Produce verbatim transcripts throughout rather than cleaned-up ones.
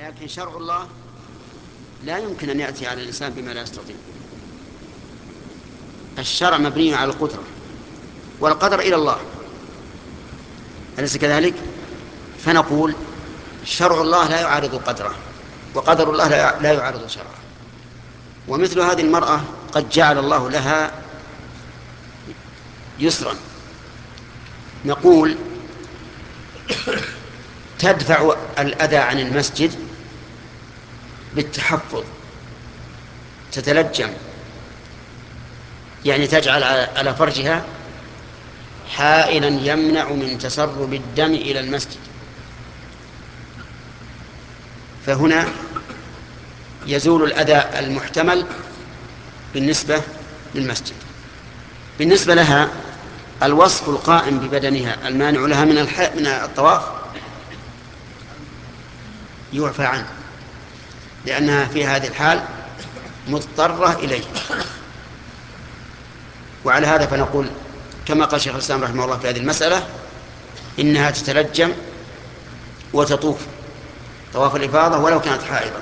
لكن شرع الله لا يمكن أن يأتي على الإنسان بما لا يستطيع. الشرع مبني على القدرة، والقدر إلى الله، أليس كذلك؟ فنقول شرع الله لا يعارض قدره، وقدر الله لا يعارض شرعه. ومثل هذه المرأة قد جعل الله لها يسرا، نقول تدفع الأذى عن المسجد بالتحفظ، تتلجم، يعني تجعل على فرجها حائلا يمنع من تسرب الدم إلى المسجد، فهنا يزول الأذى المحتمل بالنسبة للمسجد. بالنسبة لها الوصف القائم ببدنها المانع لها من من الطواف يعفى عنه، لأنها في هذه الحال مضطرة إليه. وعلى هذا فنقول كما قال شيخ الإسلام رحمه الله في هذه المسألة إنها تتلجم وتطوف طواف الإفاضة ولو كانت حائضة.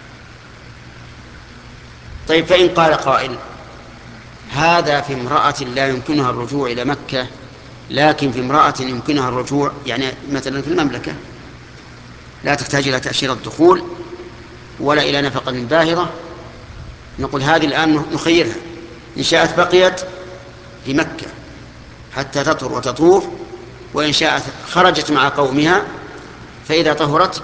طيب، فإن قال قائل هذا في امرأة لا يمكنها الرجوع إلى مكة، لكن في امرأة يمكنها الرجوع، يعني مثلا في المملكة لا تحتاج إلى تأشيرة الدخول ولا إلى نفقة باهرة، نقول هذه الآن نخيرها، إن شاءت بقيت في مكة حتى تطهر وتطوف، وإن شاءت خرجت مع قومها، فإذا طهرت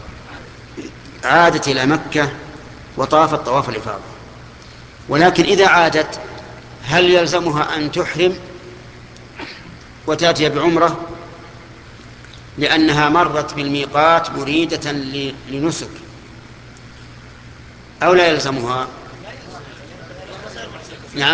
عادت إلى مكة وطافت طواف الإفاضة. ولكن إذا عادت هل يلزمها أن تحرم وتأتي بعمرة لأنها مرت بالميقات مريدة لنسك، أو لا يلزمها؟ نعم،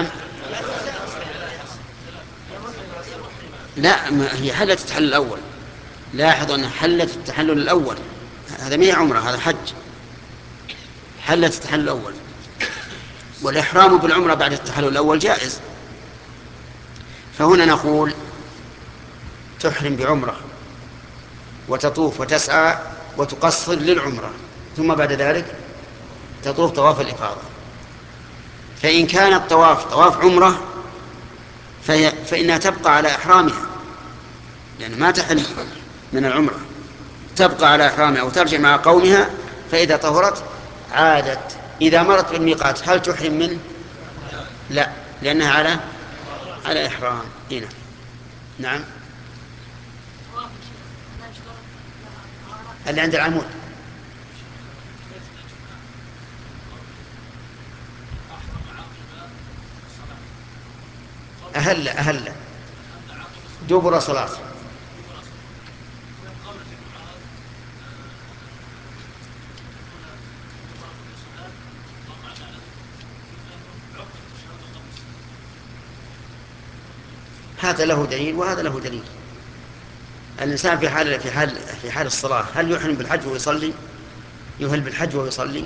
لا، ما هي حلت التحلل الأول. لاحظ أن حلت التحلل الأول، هذا ما هي عمرة، هذا حج. حلت التحلل الأول، والإحرام بالعمرة بعد التحلل الأول جائز. فهنا نقول تحرم بعمرة وتطوف وتسعى وتقصر للعمرة، ثم بعد ذلك تطوف طواف الإفاضة. فإن كان الطواف طواف عمرة فإنها تبقى على إحرامها، لأن ما تحل من العمرة، تبقى على إحرامها وترجع مع قومها، فإذا طهرت عادت. إذا مرت بالميقات هل تحرم منه؟ لا، لأنها على على إحرام. هنا نعم، اللي عند العمود أهل أهل دبر صلاة. هذا له دليل وهذا له دليل. الإنسان في حال في حال في حال الصلاة هل يحرم بالحج ويصلي؟ يهل بالحج ويصلي؟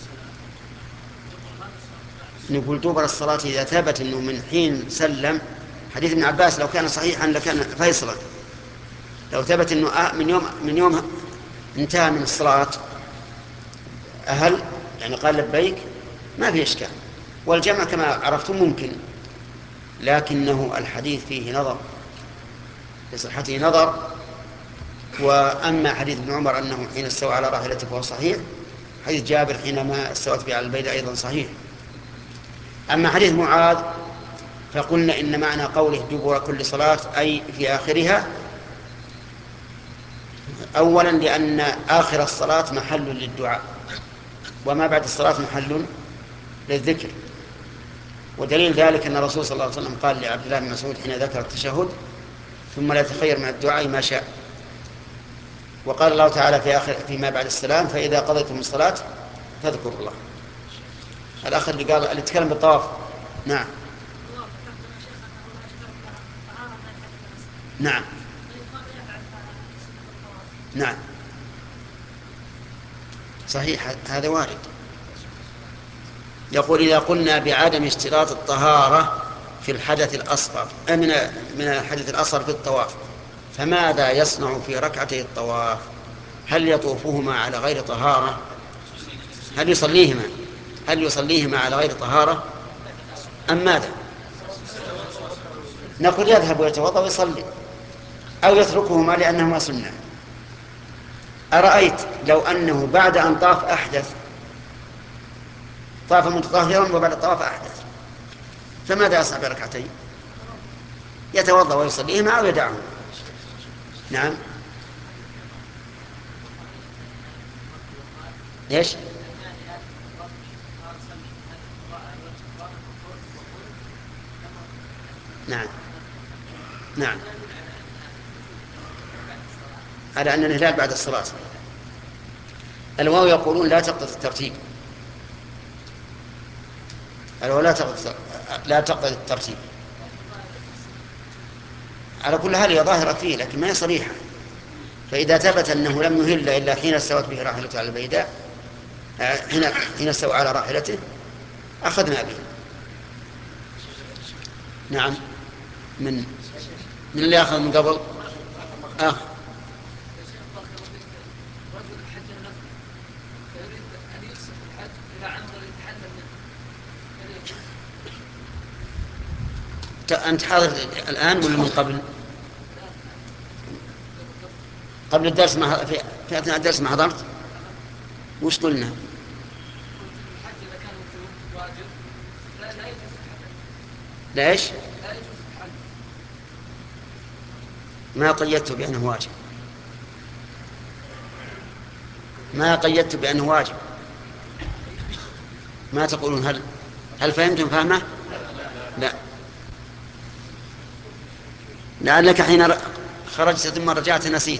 نقول دبر الصلاة إذا ثبت أنه من حين سلم، حديث ابن عباس لو كان صحيحا لكان فيصلا، لو ثبت أنه من يوم من يوم انتهى من الصلاة أهل، يعني قال لبيك، ما في إشكال. والجمع كما عرفتم ممكن، لكنه الحديث فيه نظر، في صحته نظر. وأما حديث ابن عمر أنه حين استوى على راحلته فهو صحيح، حديث جابر حينما استوت به على البيت أيضا صحيح. أما حديث معاذ فقلنا إن معنى قوله دبر كل صلاة أي في آخرها، أولا لأن آخر الصلاة محل للدعاء، وما بعد الصلاة محل للذكر. ودليل ذلك أن الرسول صلى الله عليه وسلم قال لعبد الله بن مسعود حين ذكر التشهد ثم لا يتخير من الدعاء ما شاء. وقال الله تعالى في آخر فيما بعد السلام فإذا قضيتم الصلاة فاذكروا الله. الأخ اللي قال اللي يتكلم بالطواف. نعم نعم نعم صحيح، هذا وارد. يقول إذا قلنا بعدم اشتراط الطهارة في الحدث الأصغر من من الحدث الأصغر في الطواف، فماذا يصنع في ركعتي الطواف؟ هل يطوفهما على غير طهارة؟ هل يصليهما هل يصليهما على غير طهارة أم ماذا؟ نقول يذهب ويتوضأ ويصلي، أو يتركهما لأنهما سنة. أرأيت لو أنه بعد أن طاف أحدث، طاف متطهرا وبعد الطواف أحدث، فماذا يصنع بركعتين؟ يتوضأ ويصليهما أو يدعهما. نعم. ليش؟ نعم نعم على أن الهلال بعد الصلاة. الواو يقولون لا تقتضي الترتيب، الواو لا تقتضي لا تقتضي الترتيب. على كل حال هي ظاهرة فيه لكن ما هي صريحة، فإذا ثبت أنه لم يهل إلا حين استوت به راحلته على البيداء، حين حين استوى على راحلته أخذنا به. نعم. من من اللي أخذ من قبل؟ آه. أنت حاضر الآن ولا من قبل؟ قبل الدرس ما في, في أثناء الدرس ما حضرت؟ وش قلنا؟ لا إيش؟ ما قيدت بأنه واجب، ما قيدت بأنه واجب. ما تقولون هل هل فهمتم فهمه؟ لا، لعلك حين خرجت ثم رجعت نسيت.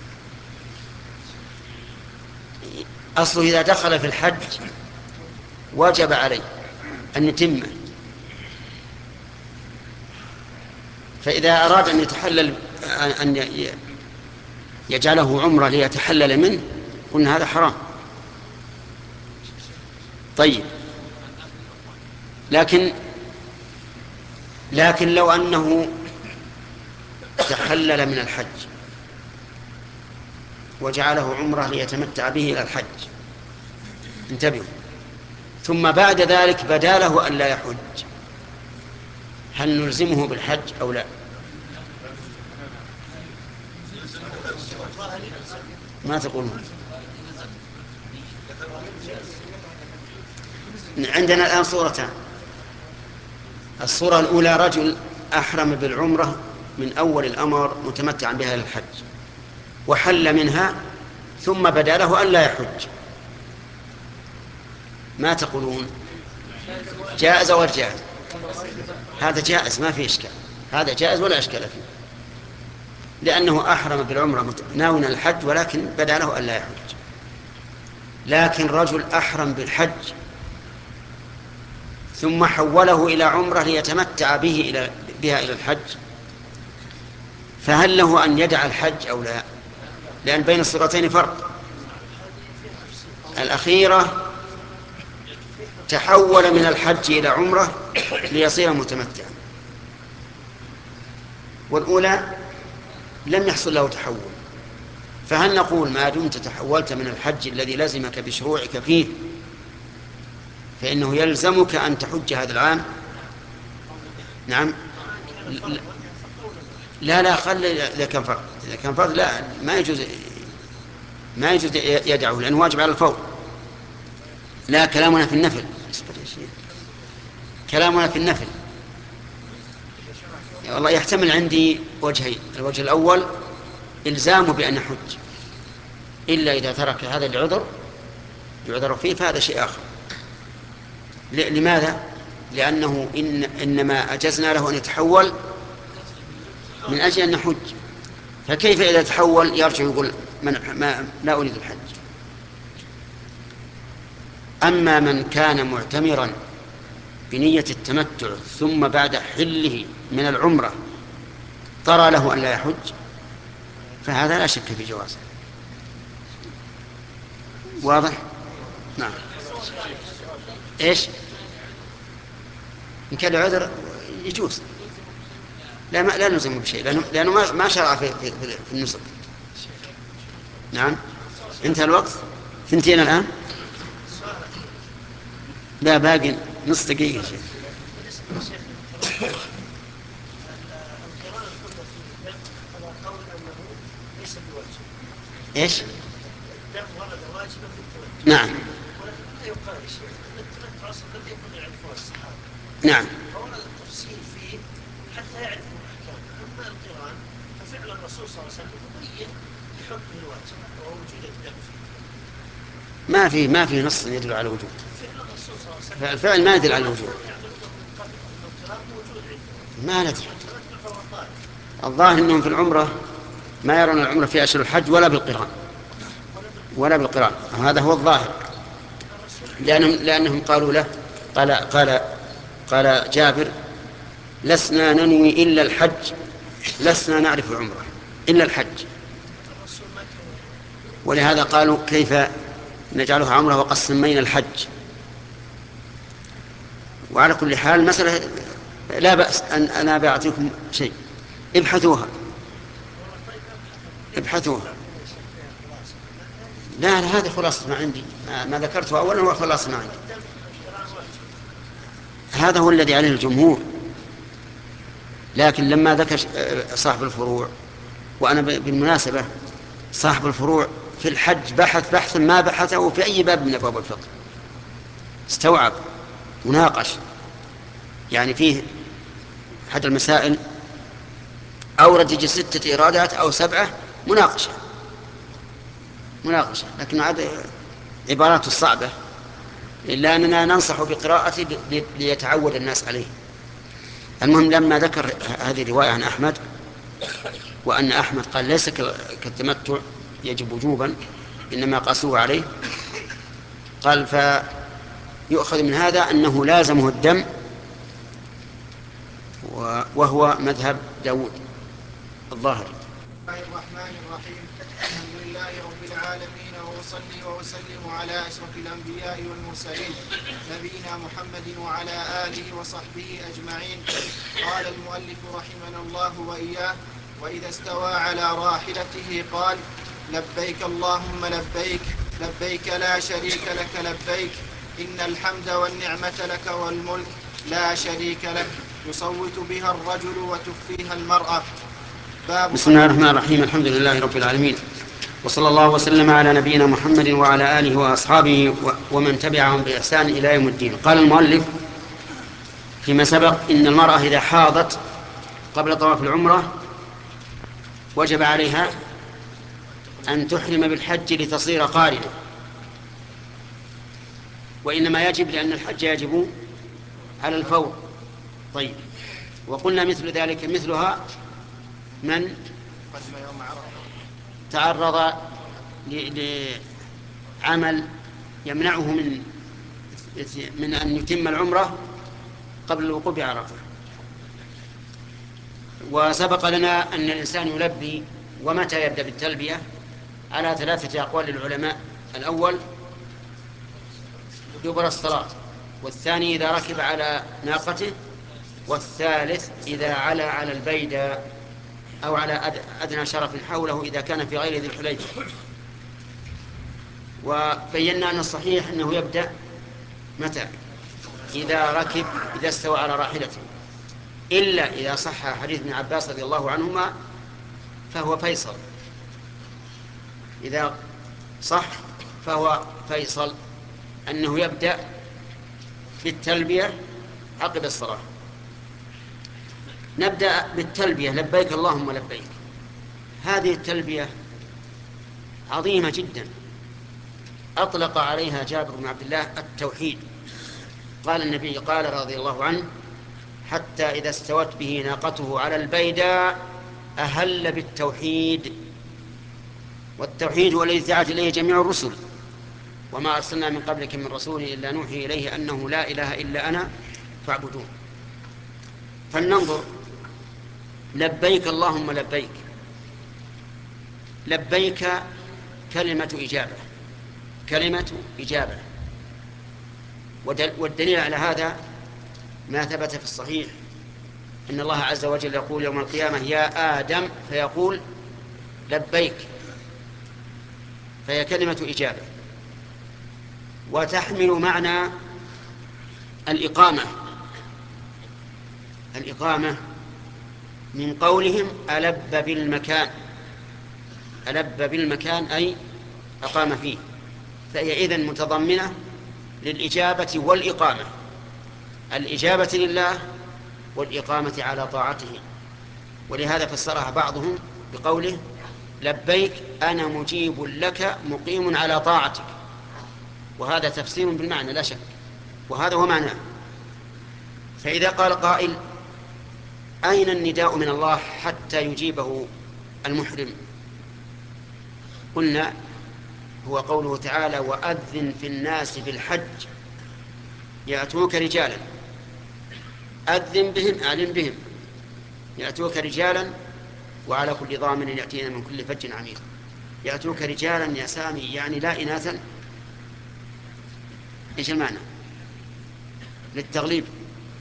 أصله إذا دخل في الحج وجب عليه أن يتمه، فإذا أراد أن يتحلل أن يجعله عمرة ليتحلل منه قلنا هذا حرام. طيب، لكن لكن لو أنه تحلل من الحج وجعله عمرة ليتمتع به إلى الحج، انتبهوا، ثم بعد ذلك بدا له أن لا يحج، هل نلزمه بالحج أو لا؟ ما تقولون؟ عندنا الآن صورتان. الصورة الأولى رجل أحرم بالعمرة من أول الأمر متمتعا بها للحج وحل منها ثم بدا له أن لا يحج، ما تقولون؟ جائز أو جائز؟ هذا جائز ما في إشكال، هذا جائز ولا إشكال فيه، لأنه أحرم بالعمرة ناويا الحج ولكن بدا له أن لا يحج. لكن رجل أحرم بالحج ثم حوله إلى عمرة ليتمتع به إلى بها إلى الحج، فهل له أن يدع الحج أو لا؟ لأن بين الصورتين فرق. الأخيرة تحول من الحج إلى عمرة ليصير متمتعا، والأولى لم يحصل له تحول. فهل نقول ما دمت تحولت من الحج الذي لزمك بشروعك فيه فإنه يلزمك أن تحج هذا العام؟ نعم. لا لا خلي، إذا كان فرض، إذا كان فرض لا ما يجوز، ما يجوز يدعه لأنه واجب على الفور. لا، كلامنا في النفل، كلامنا في النفل. والله يحتمل عندي وجهين، الوجه الأول إلزامه بأن يحج إلا إذا ترك هذا العذر يعذر فيه، فهذا شيء آخر. لماذا؟ لأنه إن إنما أجزنا له أن يتحول من أجل أن يحج، فكيف إذا تحول يرجع يقول من ما لا أريد الحج؟ أما من كان معتمرا بنية التمتع ثم بعد حله من العمرة طرى له أن لا يحج فهذا لا شك في جوازه. واضح؟ نعم. إيش؟ إن كان عذر يجوز، لا ما لا نلزمه بشيء، لأنه, لأنه ما ما شرع في, في, في النسك. نعم. انتهى الوقت. ثنتين الآن. لا باقي نص دقيقة شيخ. ايش؟ الدم ورد واجبا في التوجه. نعم. ولكن لا يقال يا شيخ ان التمتع اصلا لم يكن يعرفه الصحابه. نعم. فورد التفصيل فيه حتى يعرفوا الاحكام. اما القران ففعل الرسول صلى الله عليه وسلم مبين لحكم الواجب وهو وجود الدم فيه. ما في ما في نص يدل على وجود. فعل الرسول صلى الله عليه وسلم. الفعل ما يدل على الوجود. ما ندري. الظاهر انهم في العمره ما يرون العمره في اشهر الحج ولا بالقران ولا بالقران. هذا هو الظاهر. لانهم لانهم قالوا له قال قال قال جابر لسنا ننوي الا الحج لسنا نعرف العمره الا الحج. ولهذا قالوا كيف نجعلها عمره وقد سمينا الحج. وعلى كل حال مسألة لا بأس أن أنا بعطيكم شيء ابحثوها ابحثوها. لا, لا هذه خلاصة ما عندي ما, ما ذكرته أولا هو خلاصة ما عندي. هذا هو الذي عليه الجمهور. لكن لما ذكر صاحب الفروع وأنا بالمناسبة صاحب الفروع في الحج بحث بحثا ما بحثه في أي باب من أبواب الفقه. استوعب وناقش يعني فيه أحد المسائل أورد يجي ستة إيرادات أو سبعة مناقشة مناقشة لكن هذا عبارات الصعبة إلا أننا ننصح بقراءته ليتعود الناس عليه. المهم لما ذكر هذه الرواية عن أحمد وأن أحمد قال ليس كالتمتع يجب وجوبا إنما قاسوه عليه قال فيؤخذ من هذا أنه لازمه الدم وهو مذهب داود الظاهري. بسم الله الرحمن الرحيم. الحمد لله رب العالمين وأصلي وأسلم على أشرف الأنبياء والمرسلين نبينا محمد وعلى آله وصحبه أجمعين. قال المؤلف رحمنا الله وإياه وإذا استوى على راحلته قال لبيك اللهم لبيك لبيك لا شريك لك لبيك إن الحمد والنعمة لك والملك لا شريك لك يصوت بها الرجل وتخفيها المرأة. بسم الله الرحمن الرحيم. الحمد لله رب العالمين وصلى الله وسلم على نبينا محمد وعلى آله وأصحابه ومن تبعهم بإحسان إلى يوم الدين. قال المؤلف فيما سبق إن المرأة إذا حاضت قبل طواف العمرة وجب عليها أن تحرم بالحج لتصير قارنة وإنما يجب لأن الحج يجب على الفور. طيب وقلنا مثل ذلك مثلها من تعرض لعمل يمنعه من من أن يتم العمرة قبل الوقوف بعرفة. وسبق لنا أن الإنسان يلبي ومتى يبدأ بالتلبية على ثلاثة أقوال للعلماء. الأول دبر الصلاة، والثاني إذا ركب على ناقته، والثالث إذا علا على البيدى أو على أدنى شرف حوله إذا كان في غير ذي الحليفة. وبينا أن الصحيح أنه يبدأ متى؟ إذا ركب إذا استوى على راحلته، إلا إذا صح حديث ابن عباس رضي الله عنهما فهو فيصل. إذا صح فهو فيصل أنه يبدأ بالتلبية عقب الصلاة. نبدأ بالتلبية لبيك اللهم لبيك. هذه التلبية عظيمة جدا أطلق عليها جابر بن عبد الله التوحيد. قال النبي قال رضي الله عنه حتى إذا استوت به ناقته على البيدى أهل بالتوحيد. والتوحيد هو الذي دعت إليه جميع الرسل وما أرسلنا من قبلك من رسول إلا نوحي إليه أنه لا إله إلا أنا فاعبدون. فلننظر لبيك اللهم لبيك. لبيك كلمة إجابة كلمة إجابة والدليل على هذا ما ثبت في الصحيح إن الله عز وجل يقول يوم القيامة يا آدم فيقول لبيك فهي كلمة إجابة، وتحمل معنى الإقامة. الإقامة من قولهم ألب بالمكان، ألب بالمكان أي أقام فيه، فهي إذن متضمنة للإجابة والإقامة، الإجابة لله والإقامة على طاعته. ولهذا فسرها بعضهم بقوله لبيك أنا مجيب لك مقيم على طاعتك، وهذا تفسير بالمعنى لا شك، وهذا هو معناه. فإذا قال قائل أين النداء من الله حتى يجيبه المحرم؟ قلنا هو قوله تعالى وأذن في الناس بالحج يأتوك رجالا، أذن بهم أعلن بهم، يأتوك رجالا وعلى كل ضامن يأتينا من كل فج عميق. يأتوك رجالا يا سامي يعني لا إناثا، إيش المعنى؟ للتغليب؟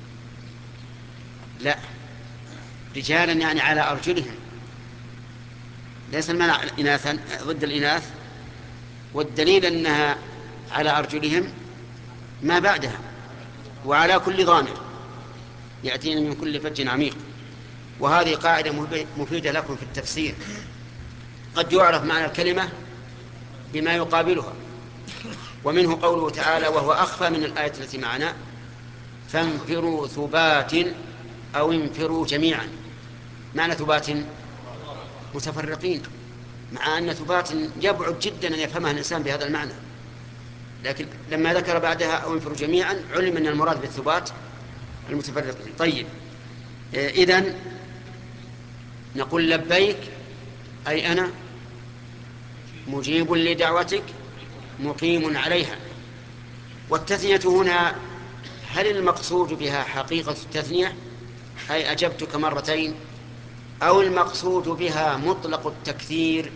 لا، رجالا يعني على أرجلهم، ليس المعنى إناثا ضد الإناث، والدليل أنها على أرجلهم ما بعدها وعلى كل ضامر يأتينا من كل فج عميق. وهذه قاعدة مفيدة لكم في التفسير، قد يعرف معنى الكلمة بما يقابلها. ومنه قوله تعالى وهو أخفى من الآية التي معنا فانفروا ثبات أو انفروا جميعا. معنى ثبات متفرقين، مع أن ثبات يبعد جدا أن يفهمها الإنسان بهذا المعنى، لكن لما ذكر بعدها أو انفروا جميعا علم أن المراد بالثبات المتفرقين. طيب إذن نقول لبيك أي أنا مجيب لدعوتك مقيم عليها. والتثنية هنا هل المقصود بها حقيقة التثنية أي أجبتك مرتين، أو المقصود بها مطلق التكثير؟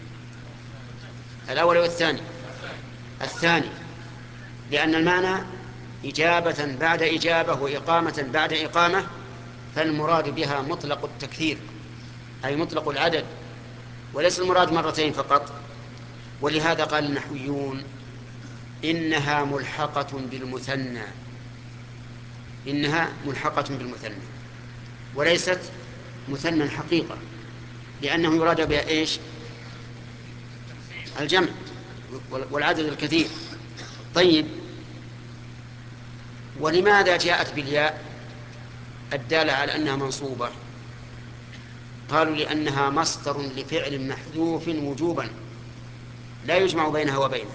الأول والثاني؟ الثاني، لأن المعنى إجابة بعد إجابة وإقامة بعد إقامة، فالمراد بها مطلق التكثير أي مطلق العدد، وليس المراد مرتين فقط. ولهذا قال النحويون إنها ملحقة بالمثنى، إنها ملحقة بالمثنى وليست مثنى حقيقة، لأنه يراد بها إيش؟ الجمع والعدد الكثير. طيب ولماذا جاءت بالياء الدالة على أنها منصوبة؟ قالوا لأنها مصدر لفعل محذوف وجوبا لا يجمع بينها وبينه.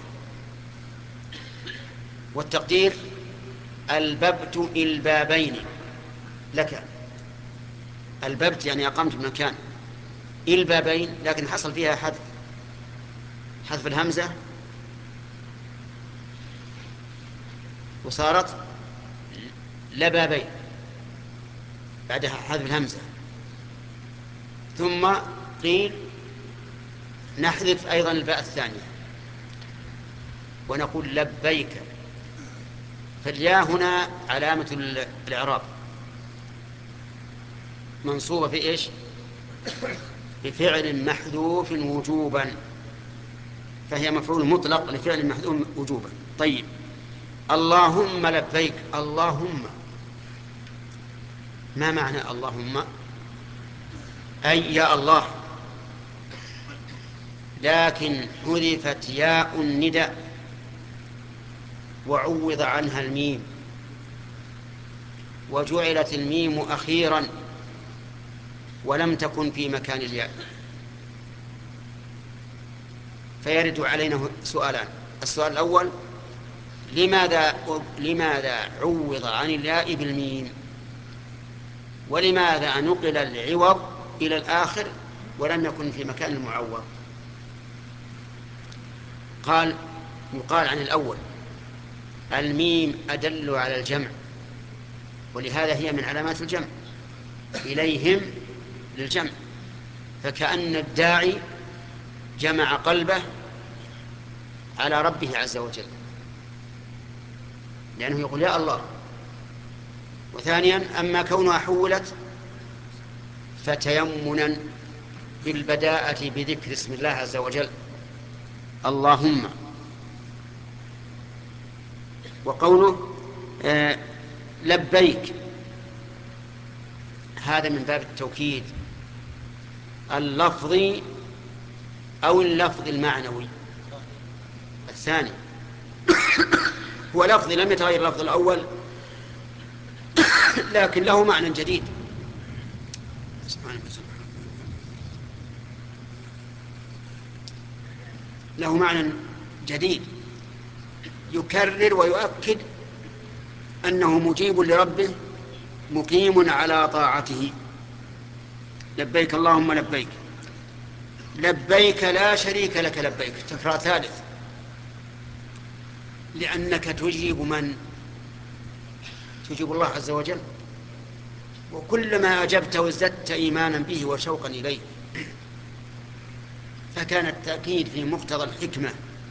والتقدير الببت البابين لك، الببت يعني أقمت بمكان، البابين لكن حصل فيها حذف، حذف الهمزة وصارت لبابين بعدها حذف الهمزة. ثم قيل نحذف أيضا الباء الثانية ونقول لبيك، فالياء هنا علامة الإعراب منصوبة في إيش؟ بفعل محذوف وجوبا، فهي مفعول مطلق لفعل محذوف وجوبا. طيب اللهم لبيك، اللهم ما معنى اللهم؟ أي يا الله، لكن حذفت ياء النداء وعوض عنها الميم، وجعلت الميم أخيرا ولم تكن في مكان الياء. فيرد علينا سؤالان: السؤال الأول لماذا لماذا عوض عن الياء بالميم؟ ولماذا نقل العوض إلى الآخر ولم يكن في مكان المعوض؟ قال يقال عن الأول الميم أدل على الجمع، ولهذا هي من علامات الجمع، إليهم للجمع، فكأن الداعي جمع قلبه على ربه عز وجل لأنه يقول يا الله. وثانيا أما كونها حولت فتيمنا بالبداءة بذكر اسم الله عز وجل، اللهم. وقوله آه لبيك هذا من باب التوكيد اللفظي أو اللفظ المعنوي. الثاني هو لفظي لم يتغير اللفظ الأول لكن له معنى جديد. له معنى جديد يكرر ويؤكد أنه مجيب لربه مقيم على طاعته. لبيك اللهم لبيك. لبيك لا شريك لك لبيك تكرار ثالث، لأنك تجيب من؟ تجيب الله عز وجل، وكلما أجبته ازددت إيمانا به وشوقا إليه، فكان التأكيد في مقتضى الحكمة.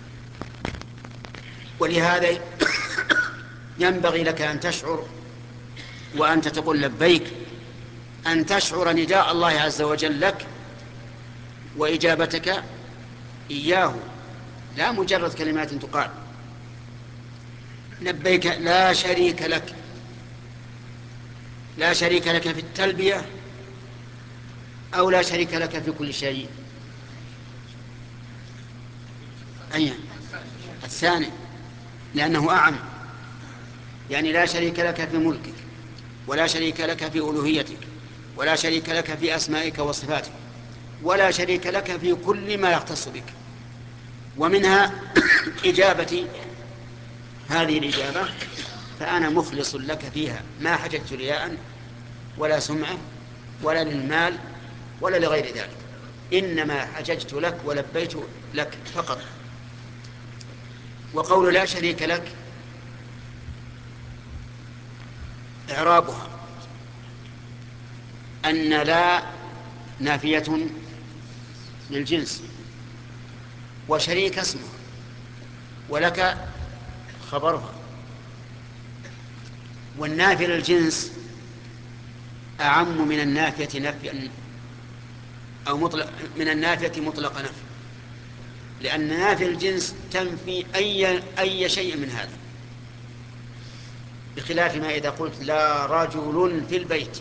ولهذا ينبغي لك أن تشعر وأنت تقول لبيك أن تشعر نداء الله عز وجل لك وإجابتك إياه، لا مجرد كلمات تقال. لبيك لا شريك لك، لا شريك لك في التلبية أو لا شريك لك في كل شيء. أي الثاني لأنه أعم، يعني لا شريك لك في ملكك ولا شريك لك في ألوهيتك ولا شريك لك في أسمائك وصفاتك ولا شريك لك في كل ما يختص بك. ومنها إجابتي هذه الإجابة فأنا مخلص لك فيها، ما حججت رياء ولا سمعة ولا للمال ولا لغير ذلك، إنما حججت لك ولبيت لك فقط. وقول لا شريك لك إعرابها أن لا نافية للجنس وشريك اسمه ولك خبرها، والنافية للجنس أعم من النافية نفيا أو مطلق من النافية مطلق نفي، لأن نافية الجنس تنفي أي أي شيء من هذا، بخلاف ما إذا قلت لا رجل في البيت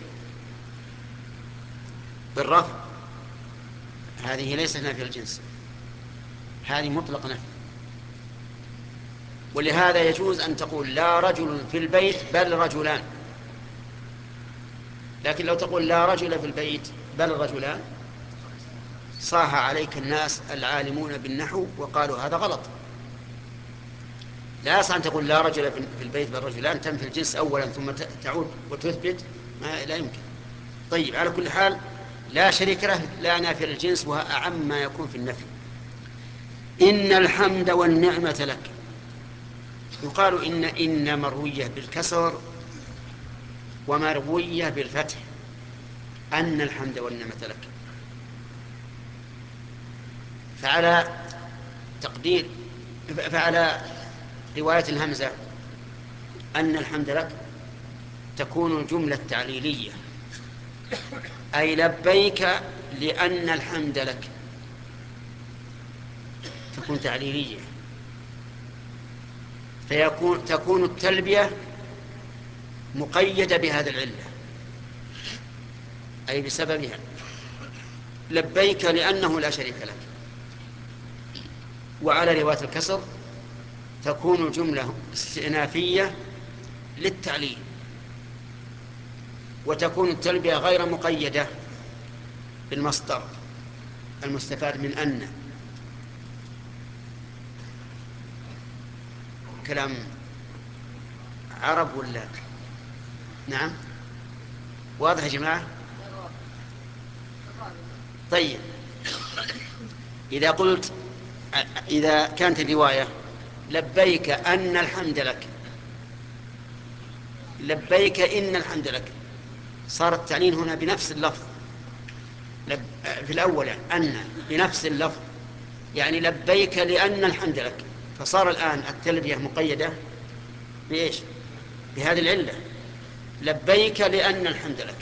بالرفع، هذه ليست نافية الجنس، هذه مطلق نفي. ولهذا يجوز أن تقول لا رجل في البيت بل رجلان، لكن لو تقول لا رجل في البيت بل رجلان صاح عليك الناس العالمون بالنحو وقالوا هذا غلط. لا يصح أن تقول لا رجل في البيت بل رجلان، تنفي الجنس أولا ثم تعود وتثبت، ما لا يمكن. طيب على كل حال لا شريك له لا نافي للجنس، وهو أعم ما يكون في النفي. إن الحمد والنعمة لك. يقال إن إن مروية بالكسر ومروية بالفتح، أن الحمد والنعمة لك. فعلى تقدير فعلى رواية الهمزة أن الحمد لك تكون الجملة تعليلية، أي لبيك لأن الحمد لك، تكون تعليلية، فيكون تكون التلبية مقيدة بهذا العلة، أي بسببها. لبيك لأنه لا شريك لك. وعلى رواية الكسر تكون الجملة استئنافية للتعليل، وتكون التلبية غير مقيدة بالمصدر المستفاد من أن. كلام عرب ولا؟ نعم واضح يا جماعة؟ طيب إذا قلت إذا كانت الرواية لبيك أن الحمد لك، لبيك إن الحمد لك، صار التعليل هنا بنفس اللفظ. لب في الأول يعني أن بنفس اللفظ، يعني لبيك لأن الحمد لك، فصار الآن التلبية مقيدة بإيش؟ بهذه العلة، لبيك لأن الحمد لك.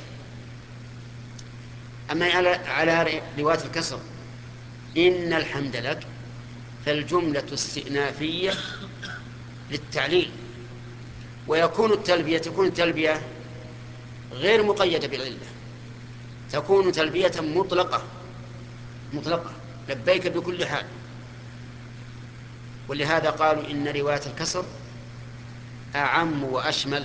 أما على على رواية الكسر إن الحمد لك، فالجملة استئنافية للتعليل، ويكون التلبية تكون التلبية غير مقيدة بالعلة، تكون تلبية مطلقة مطلقة لبيك بكل حال. ولهذا قالوا إن رواية الكسر أعم وأشمل،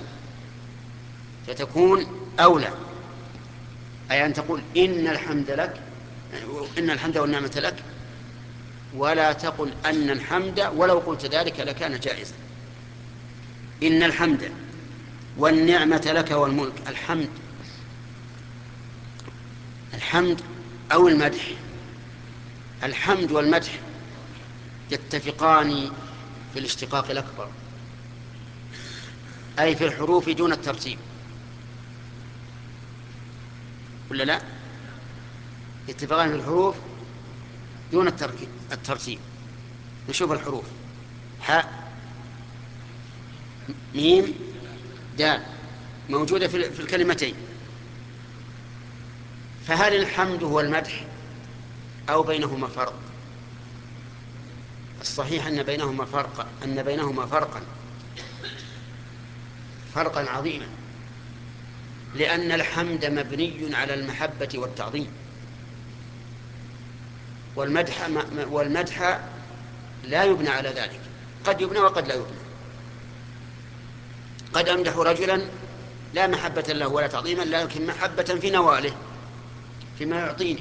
فتكون أولى، أي أن تقول إن الحمد لك، إن الحمد والنعمة لك، ولا تقل أن الحمد، ولو قلت ذلك لكان جائزا. إن الحمد والنعمة لك والملك. الحمد الحمد أو المدح، الحمد والمدح يتفقان في الاشتقاق الأكبر، أي في الحروف دون الترتيب، ولا لا؟ يتفقان في الحروف دون الترتيب. نشوف الحروف: حاء، ميم، دال، موجودة في الكلمتين. فهل الحمد هو المدح أو بينهما فرق؟ الصحيح أن بينهما فرقا أن بينهما فرقا فرقا عظيما، لأن الحمد مبني على المحبة والتعظيم، والمدح والمدح لا يبنى على ذلك، قد يبنى وقد لا يبنى. قد أمدح رجلا لا محبة له ولا تعظيما، لكن محبة في نواله، فيما يعطيني،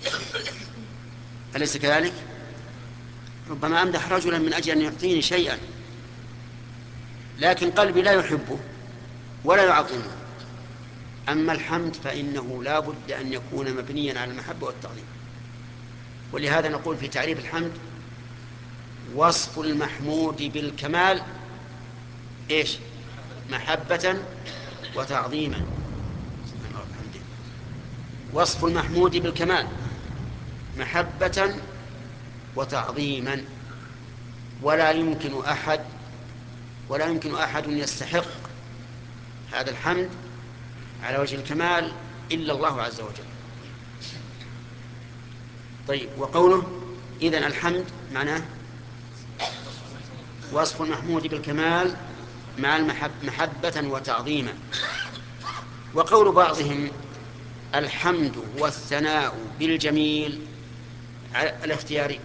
أليس كذلك؟ ربما أمدح رجلا من أجل أن يعطيني شيئا، لكن قلبي لا يحبه ولا يعظمه. أما الحمد فإنه لا بد أن يكون مبنيا على المحبة والتعظيم. ولهذا نقول في تعريف الحمد: وصف المحمود بالكمال إيش؟ محبة وتعظيما. وصف المحمود بالكمال محبة وتعظيما، ولا يمكن أحد ولا يمكن أحد يستحق هذا الحمد على وجه الكمال إلا الله عز وجل. طيب، وقوله إذن الحمد معناه وصف المحمود بالكمال مع المحب محبة وتعظيما. وقول بعضهم الحمد هو الثناء بالجميل الاختياري،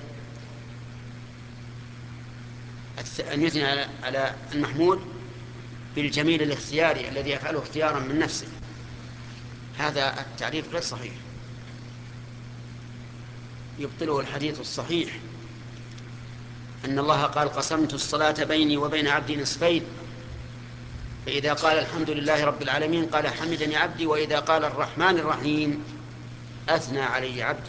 أن يثني على المحمود بالجميل الاختياري الذي يفعله اختيارا من نفسه، هذا التعريف غير صحيح، يبطله الحديث الصحيح أن الله قال: قسمت الصلاة بيني وبين عبدي نصفين، فإذا قال الحمد لله رب العالمين قال حمدني عبدي، وإذا قال الرحمن الرحيم أثنى علي عبدي.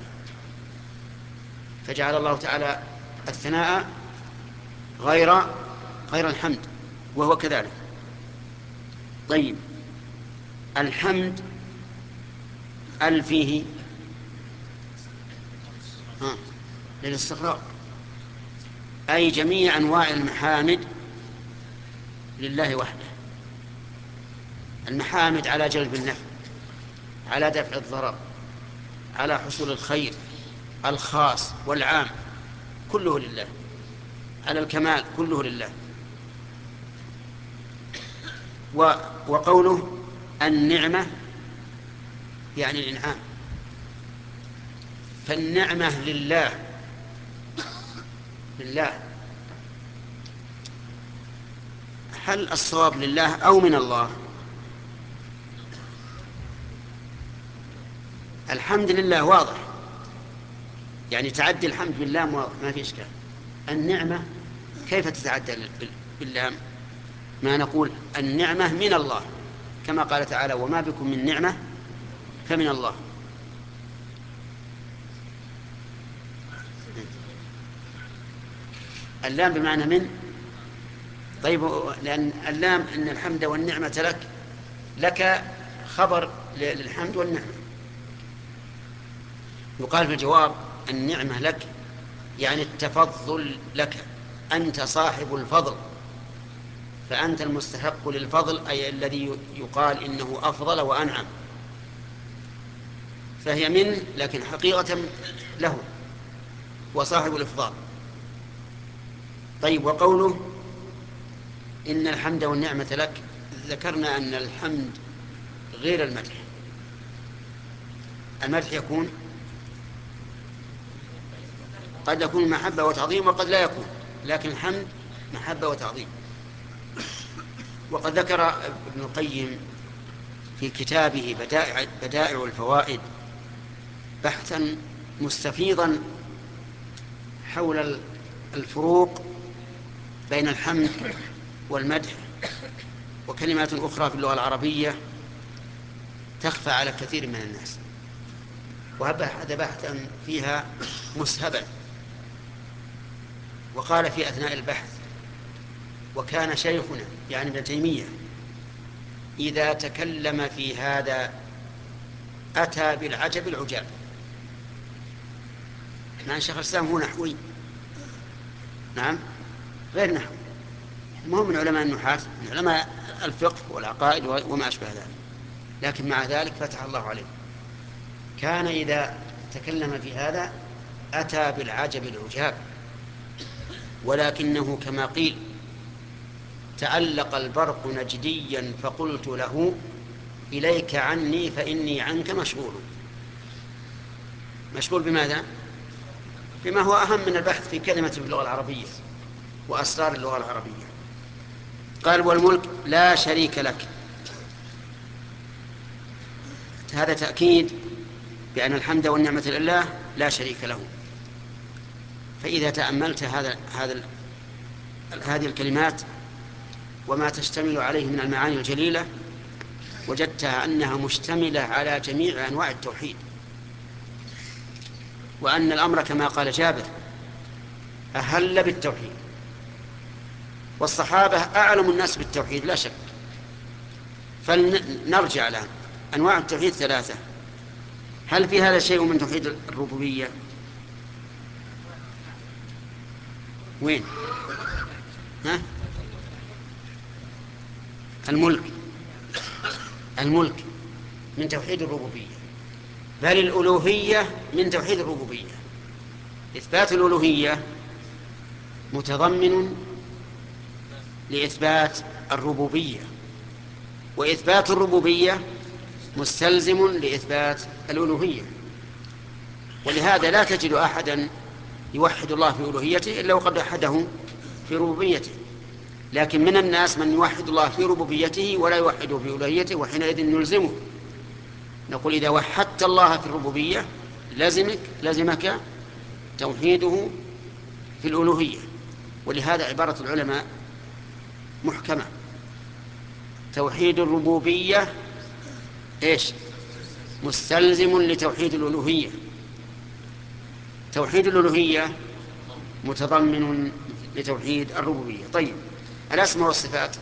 فجعل الله تعالى الثناء غير غير الحمد، وهو كذلك. طيب، الحمد ال فيه ها للاستغراق، أي جميع أنواع المحامد لله وحده. المحامد على جلب النفع، على دفع الضرر، على حصول الخير الخاص والعام، كله لله، على الكمال كله لله. وقوله النعمة يعني الإنعام، فالنعمة لله لله هل الصواب لله أو من الله؟ الحمد لله واضح، يعني تعدي الحمد بالله واضح، ما في إشكال. النعمة كيف تتعدى بالله؟ ما نقول النعمة من الله، كما قال تعالى: وما بكم من نعمة فمن الله. اللام بمعنى من. طيب، لأن اللام إن الحمد والنعمة لك، لك خبر للحمد والنعمة. يقال في الجواب: النعمة لك يعني التفضل لك، أنت صاحب الفضل، فأنت المستحق للفضل، أي الذي يقال إنه أفضل وأنعم. فهي من، لكن حقيقة له، وصاحب الإفضال. طيب، وقوله إن الحمد والنعمة لك، ذكرنا أن الحمد غير المدح. المدح يكون قد يكون محبة وتعظيم وقد لا يكون، لكن الحمد محبة وتعظيم. وقد ذكر ابن القيم في كتابه بدائع, بدائع الفوائد بحثا مستفيضا حول الفروق بين الحمد والمدح وكلمات أخرى في اللغة العربية تخفى على كثير من الناس، وهذا بحثا فيها مسهبا. وقال في أثناء البحث: وكان شيخنا يعني ابن تيمية إذا تكلم في هذا أتى بالعجب العجاب. مع شيخ الإسلام هو نحوي، نعم، غير نحوي، ما هو من علماء النحاة، من علماء الفقه والعقائد وما أشبه ذلك، لكن مع ذلك فتح الله عليه. كان إذا تكلم في هذا أتى بالعجب العجاب، ولكنه كما قيل: تعلق البرق نجديا فقلت له إليك عني فإني عنك مشغول. مشغول بماذا؟ بما هو أهم من البحث في كلمة باللغة العربية وأسرار اللغة العربية. قال: والملك لا شريك لك. هذا تأكيد بأن الحمد والنعمة لله لا شريك له. فإذا تأملت هذا هذا هذه الكلمات وما تشتمل عليه من المعاني الجليلة وجدتها أنها مشتملة على جميع أنواع التوحيد، وأن الأمر كما قال جابر: أهل بالتوحيد. والصحابة أعلم الناس بالتوحيد لا شك. فلنرجع الآن. أنواع التوحيد ثلاثة. هل في هذا شيء من توحيد الربوبية؟ وين؟ ها؟ الملك. الملك من توحيد الربوبية، بل الألوهية من توحيد الربوبية. إثبات الألوهية متضمن لإثبات الربوبية، وإثبات الربوبية مستلزم لإثبات الألوهية. ولهذا لا تجد أحدا يوحد الله في ألوهيته إلا وقد وحده في ربوبيته. لكن من الناس من يوحد الله في ربوبيته ولا يوحده في ألوهيته، وحينئذ نلزمه، نقول: إذا وحدت الله في الربوبية لزمك لزمك توحيده في الألوهية. ولهذا عبارة العلماء محكمة: توحيد الربوبية إيش؟ مستلزم لتوحيد الألوهية. توحيد الألوهية متضمن لتوحيد الربوبية. طيب، الأسماء والصفات.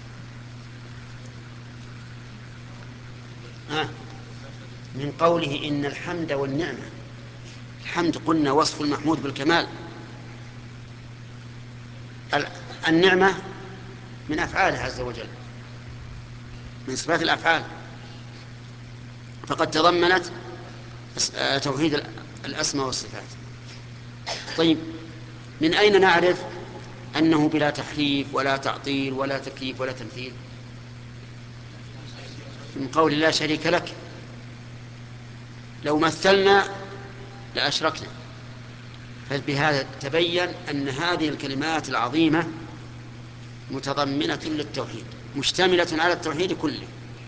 آه. من قوله إن الحمد والنعمة، الحمد قلنا وصف المحمود بالكمال. النعمة من أفعاله عز وجل، من صفات الأفعال، فقد تضمنت توحيد الأسماء والصفات. طيب، من أين نعرف أنه بلا تحريف ولا تعطيل ولا تكييف ولا تمثيل؟ من قول لا شريك لك. لو مثلنا لأشركنا. فبهذا تبين أن هذه الكلمات العظيمة متضمنة للتوحيد، مشتملة على التوحيد كله.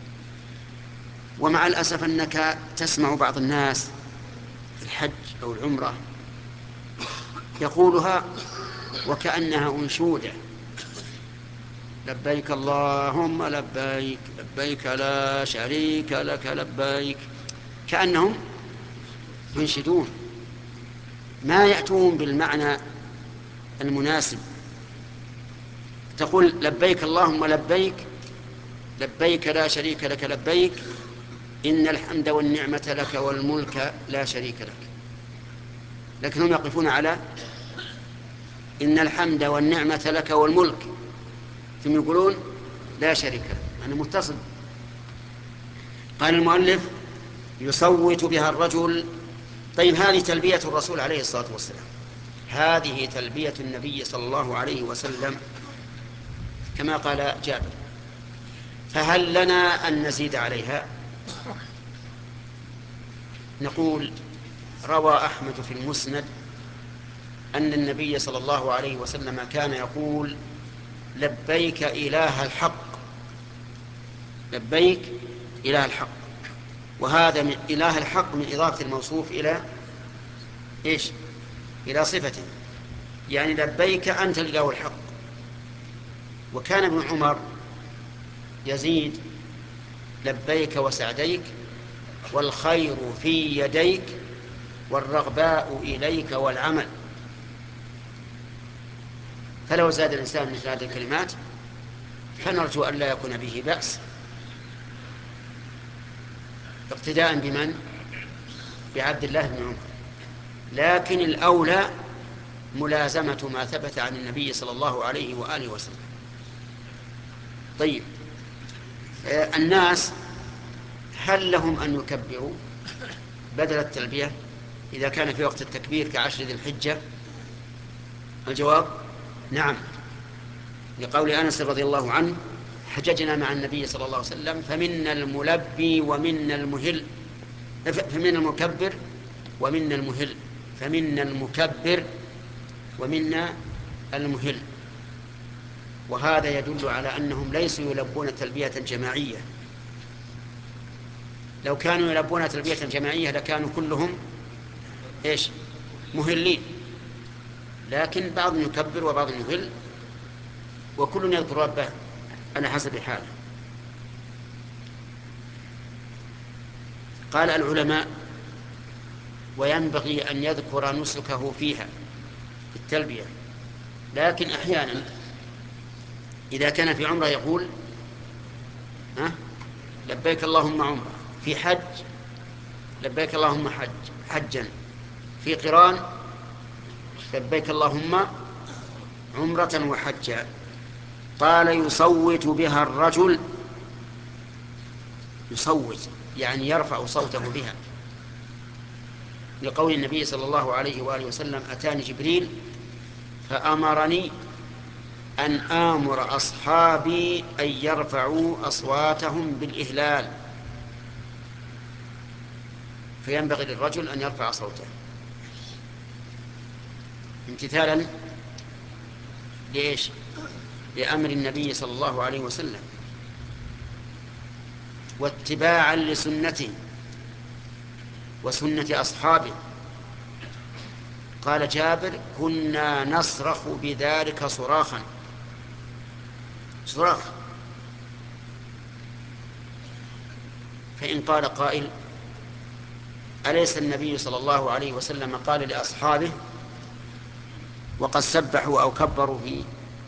ومع الأسف أنك تسمع بعض الناس في الحج أو العمرة يقولها وكأنها أنشودة: لبيك اللهم لبيك لبيك لا شريك لك لبيك. كأنهم ينشدون، ما يأتون بالمعنى المناسب. تقول: لبيك اللهم لبيك لبيك لا شريك لك لبيك إن الحمد والنعمة لك والملك لا شريك لك. لكنهم يقفون على إن الحمد والنعمة لك والملك، ثم يقولون لا شريك لك، يعني متصل. قال المؤلف: يصوت بها الرجل. طيب، هذه تلبية الرسول عليه الصلاة والسلام، هذه تلبية النبي صلى الله عليه وسلم كما قال جابر، فهل لنا أن نزيد عليها؟ نقول روى أحمد في المسند أن النبي صلى الله عليه وسلم كان يقول لبيك إله الحق، لبيك إله الحق، وهذا من إله الحق من إضافة الموصوف إلى إيش؟ إلى صفته، يعني لبيك أنت الإله الحق. وكان ابن عمر يزيد لبيك وسعديك والخير في يديك والرغباء إليك والعمل. فلو زاد الإنسان مثل هذه الكلمات فنرجو أن لا يكون به بأس، اقتداء بمن؟ بعبد الله بن عمر. لكن الأولى ملازمة ما ثبت عن النبي صلى الله عليه وآله وسلم. طيب، آه الناس هل لهم أن يكبروا بدل التلبية إذا كان في وقت التكبير كعشر ذي الحجة؟ الجواب نعم، لقول أنس رضي الله عنه حججنا مع النبي صلى الله عليه وسلم فمنا الملبي ومنا المهل، فمنا المكبر ومنا المهل، فمنا المكبر ومنا المهل. وهذا يدل على أنهم ليسوا يلبون تلبية جماعية، لو كانوا يلبون تلبية جماعية لكانوا كلهم إيش؟ مهلين، لكن بعض يكبر وبعض يهل وكل يذكر ربه على حسب حاله. قال العلماء وينبغي أن يذكر نسكه فيها في التلبية، لكن أحيانا إذا كان في عمره يقول ها لبيك اللهم عمره، في حج لبيك اللهم حج حجا، في قران لبيك اللهم عمرة وحجا. قال يصوت بها الرجل، يصوت يعني يرفع صوته بها، لقول النبي صلى الله عليه وآله وسلم أتاني جبريل فأمرني أن آمر أصحابي أن يرفعوا أصواتهم بالإهلال، فينبغي للرجل أن يرفع صوته امتثالا لإيش؟ لأمر النبي صلى الله عليه وسلم واتباعا لسنته وسنة أصحابه. قال جابر كنا نصرخ بذلك صراخا، صراخ. فإن قال قائل أليس النبي صلى الله عليه وسلم قال لأصحابه وقد سبحوا أو كبروا في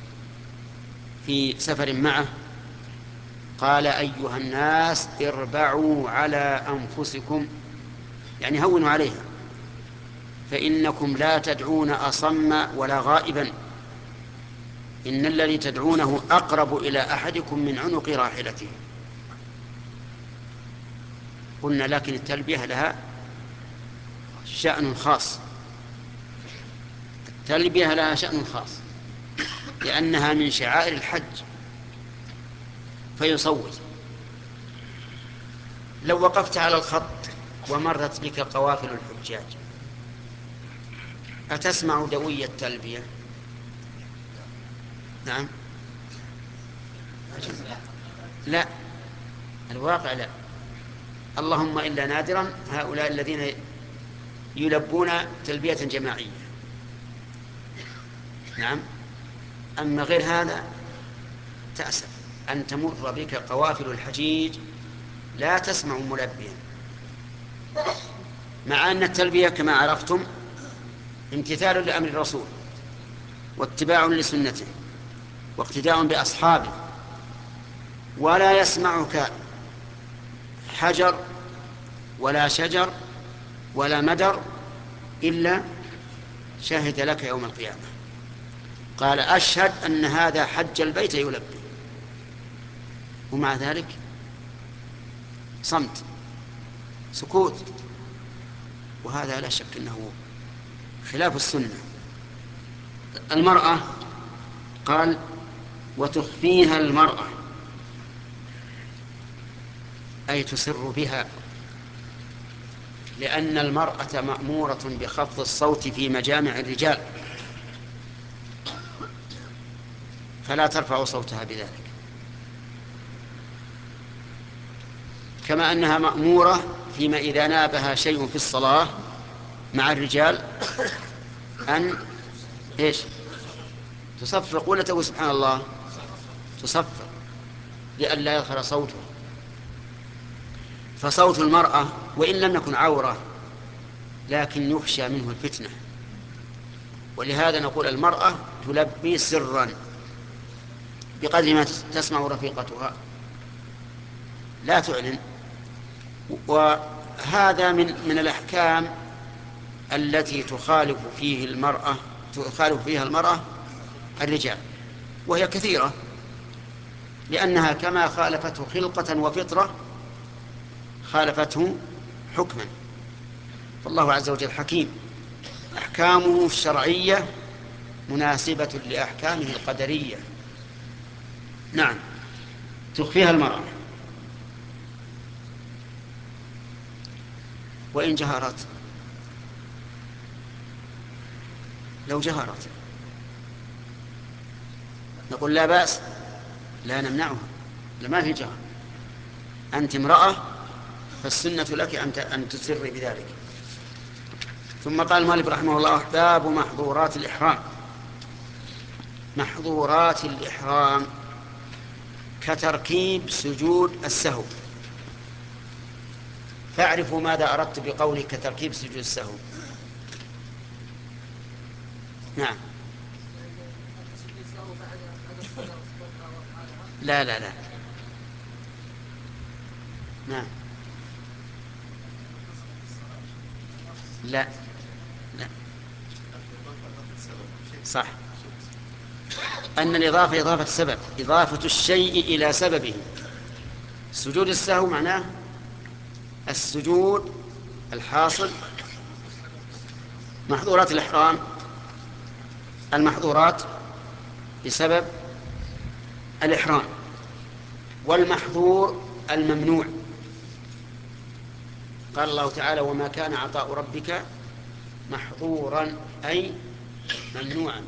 في سفر معه، قال أيها الناس اربعوا على أنفسكم، يعني هونوا عليها، فإنكم لا تدعون أصم ولا غائبا، إن الذي تدعونه أقرب إلى أحدكم من عنق راحلته. قلنا لكن التلبية لها شأن خاص، التلبية لها شأن خاص لأنها من شعائر الحج فيصوت. لو وقفت على الخط ومرت بك قوافل الحجاج أتسمع دوي التلبية؟ نعم، لا، الواقع لا، اللهم إلا نادرا هؤلاء الذين يلبون تلبية جماعية. نعم، أما غير هذا تأسف أن تمر بك قوافل الحجيج لا تسمع ملبيا، مع أن التلبية كما عرفتم امتثال لأمر الرسول واتباع لسنته واقتداء بأصحابه، ولا يسمعك حجر ولا شجر ولا مدر إلا شهد لك يوم القيامة. قال أشهد أن هذا حج البيت يلبي، ومع ذلك صمت سكوت، وهذا لا شك أنه خلاف السنة. المرأة قال وتخفيها المرأة أي تسر بها، لأن المرأة مأمورة بخفض الصوت في مجامع الرجال فلا ترفع صوتها بذلك، كما أنها مأمورة فيما إذا نابها شيء في الصلاة مع الرجال أن إيش تصفق، ولا تقول سبحان الله، تصفق لئلا يظهر صوته. فصوت المرأة وإن لم يكن عورة لكن يخشى منه الفتنة، ولهذا نقول المرأة تلبي سرا بقدر ما تسمع رفيقتها لا تعلن. وهذا من من الأحكام التي تخالف فيه المرأة تخالف فيها المرأة الرجال، وهي كثيرة، لأنها كما خالفته خلقة وفطرة خالفته حكما. فالله عز وجل حكيم، أحكامه الشرعية مناسبة لأحكامه القدرية. نعم، تخفيها المرأة وإن جهرت، لو جهرت نقول لا بأس، لا نمنعها، لما في جهر، أنت امرأة فالسنة لك أن تسري بذلك. ثم قال المؤلف رحمه الله باب محظورات الإحرام. محظورات الإحرام كتركيب سجود السهو. فاعرفوا ماذا أردت بقولي كتركيب سجود السهو. نعم، لا لا لا نعم لا لا صح، أن الإضافة إضافة سبب، إضافة الشيء إلى سببه. سجود السهو معناه السجود الحاصل. محظورات الإحرام المحظورات بسبب الإحرام، والمحظور الممنوع. قال الله تعالى وما كان عطاء ربك محظورا أي ممنوعا.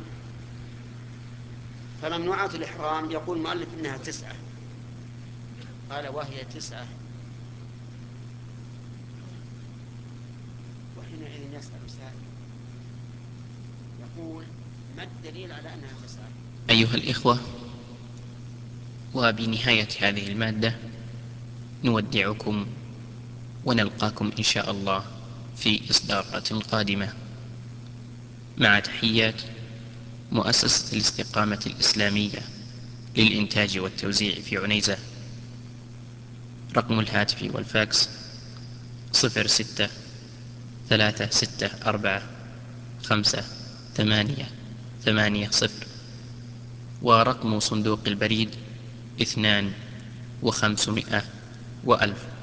فممنوعات الإحرام يقول المؤلف إنها تسعة، قال وهي تسعة. وحينئذ يسأل سائل يقول ما الدليل على أنها تسعة؟ أيها الإخوة، وبنهاية هذه المادة نودعكم ونلقاكم إن شاء الله في إصدارات قادمة، مع تحيات مؤسسة الاستقامة الإسلامية للإنتاج والتوزيع في عنيزة. رقم الهاتف والفاكس صفر ستة ثلاثة ستة أربعة خمسة ثمانية ثمانية صفر، ورقم صندوق البريد اثنان وخمسمائة وألف.